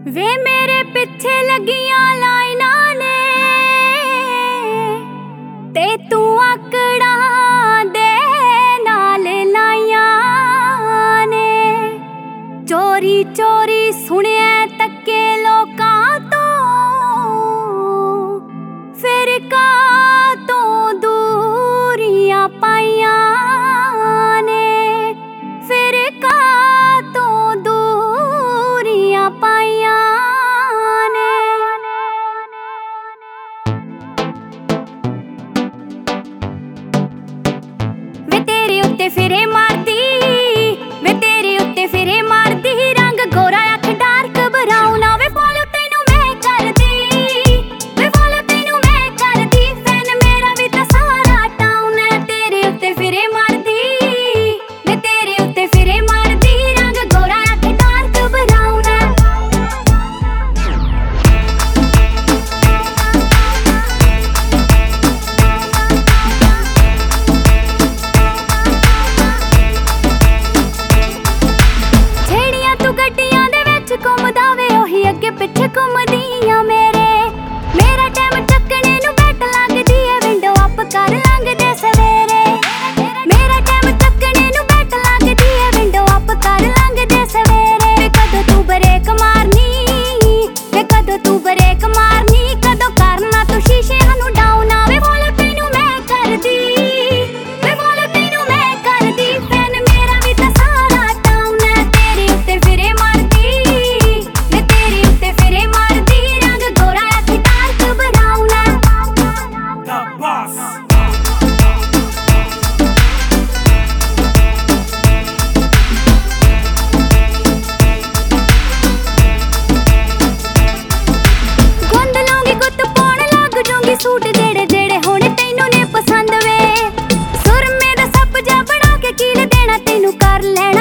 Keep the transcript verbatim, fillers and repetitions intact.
वे मेरे पिछे लगियां लाइनां ने ते तू आकड़ा दे नाल लाइयां ने। चोरी चोरी सुनिया तक्के लोकां तो फिर का तो दूरियां पाइयां ने। फिर का तो दूरियां पाइयां ने। वे तेरे उत्ते फिरे मारदी, वे तेरे उत्ते फिरे मारदी, रंग गोरा अख डार्क ब्राउन। वे फॉलो तैनू मैं करदी, वे फॉलो तैनू मैं करदी, फैन मेरा भी तां सारा टाउन है। तेरे उत्ते फिरे मारदी, वे तेरे उत्ते फिरे मारदी, रंग गोरा अख डार्क ब्राउन है। छेड़ियां तू गड्डियां दे विच घुमदा वे, ओही अगे पिछे घुमदियां मेरे। मेरा टाइम चक्कने नू बैठ लगदी है, विंडो अप कर लंघदे सवेरे। मेरा टाइम चक्कने नू बैठ लगदी है, विंडो अप कर लंघदे सवेरे। वे कदों तू ब्रेक मारनी, वे कदों तू ब्रेक मारनी, कदों करना तू शीशेआं नू डाउन। वे फॉलो तैनू मैं करदी, वे फॉलो तैनू मैं करदी, फैन मेरा भी तां सारा टाउन है। तेरे उत्ते फिरे मारदी, वे तेरे उत्ते फिरे मारदी, रंग गोरा अख डार्क ब्राउन है। The Boss. गुंद लूंगी गुत्त पाउण लग जूंगी, सूट जेड़े जेड़े होने तैनू ने पसंद वे। सुरमे दा सप जा बना के कील देना, तैनू कर ले